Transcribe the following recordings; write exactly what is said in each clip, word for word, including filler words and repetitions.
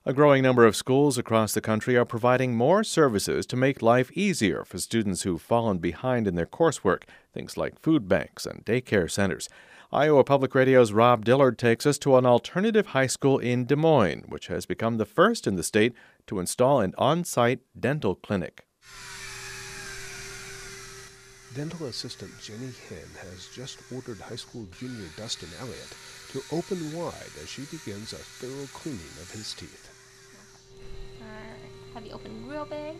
A growing number of schools across the country are providing more services to make life easier for students who've fallen behind in their coursework, things like food banks and daycare centers. Iowa Public Radio's Rob Dillard takes us to an alternative high school in Des Moines, which has become the first in the state to install an on-site dental clinic. Dental assistant Jenny Henn has just ordered high school junior Dustin Elliott to open wide as she begins a thorough cleaning of his teeth. Alright, have you opened real big?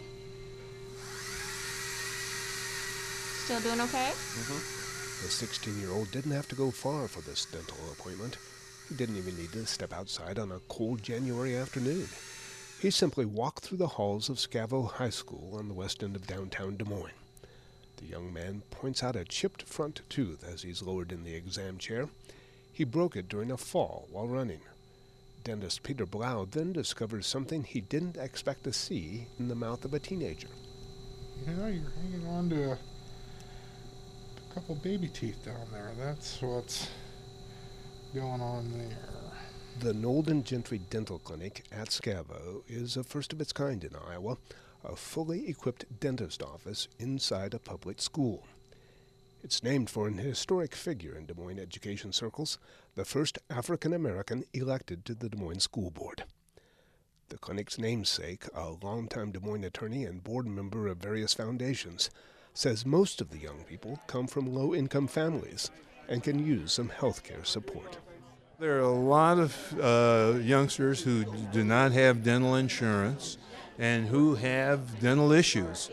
Still doing okay? Mm-hmm. The sixteen-year-old didn't have to go far for this dental appointment. He didn't even need to step outside on a cold January afternoon. He simply walked through the halls of Scavo High School on the west end of downtown Des Moines. The young man points out a chipped front tooth as he's lowered in the exam chair. He broke it during a fall while running. Dentist Peter Blau then discovers something he didn't expect to see in the mouth of a teenager. You know, you're hanging on to a, a couple baby teeth down there. That's what's going on there. The Nolden Gentry Dental Clinic at Scavo is a first of its kind in Iowa, a fully equipped dentist office inside a public school. It's named for an historic figure in Des Moines education circles, the first African-American elected to the Des Moines School Board. The clinic's namesake, a longtime Des Moines attorney and board member of various foundations, says most of the young people come from low-income families and can use some health care support. There are a lot of uh, youngsters who do not have dental insurance and who have dental issues.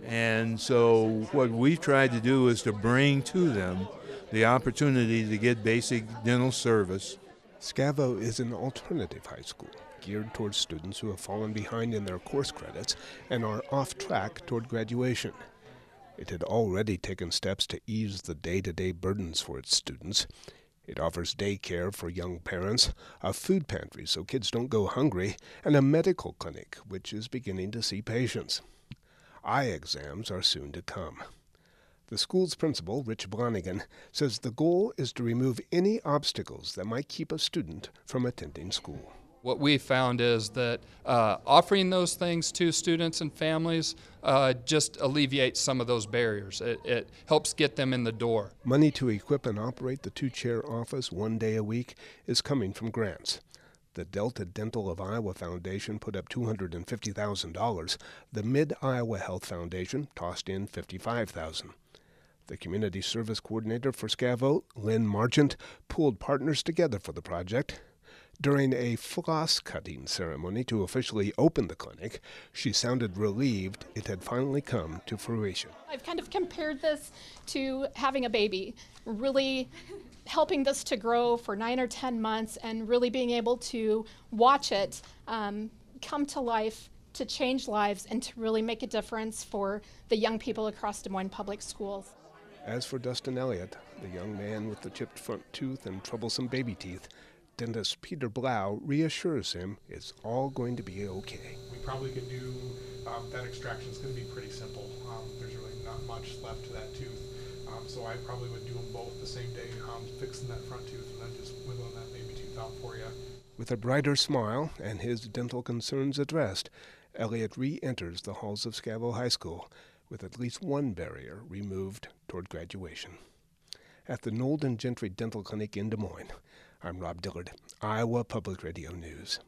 And so what we've tried to do is to bring to them the opportunity to get basic dental service. Scavo is an alternative high school geared towards students who have fallen behind in their course credits and are off track toward graduation. It had already taken steps to ease the day-to-day burdens for its students. It offers daycare for young parents, a food pantry so kids don't go hungry, and a medical clinic, which is beginning to see patients. Eye exams are soon to come. The school's principal, Rich Blonigan, says the goal is to remove any obstacles that might keep a student from attending school. What we found is that uh, offering those things to students and families uh, just alleviates some of those barriers. It, it helps get them in the door. Money to equip and operate the two-chair office one day a week is coming from grants. The Delta Dental of Iowa Foundation put up two hundred fifty thousand dollars. The Mid-Iowa Health Foundation tossed in fifty-five thousand dollars. The Community Service Coordinator for Scavo, Lynn Marchant, pulled partners together for the project. During a floss-cutting ceremony to officially open the clinic, she sounded relieved it had finally come to fruition. I've kind of compared this to having a baby, really helping this to grow for nine or ten months and really being able to watch it um, come to life, to change lives, and to really make a difference for the young people across Des Moines Public Schools. As for Dustin Elliott, the young man with the chipped front tooth and troublesome baby teeth, dentist Peter Blau reassures him it's all going to be okay. We probably could do, um, that extraction is going to be pretty simple. Um, there's really not much left to that tooth. Um, so I probably would do them both the same day, um, fixing that front tooth and then just wiggling that baby tooth out for you. With a brighter smile and his dental concerns addressed, Elliott re-enters the halls of Scavo High School with at least one barrier removed toward graduation. At the Nolden Gentry Dental Clinic in Des Moines, I'm Rob Dillard, Iowa Public Radio News.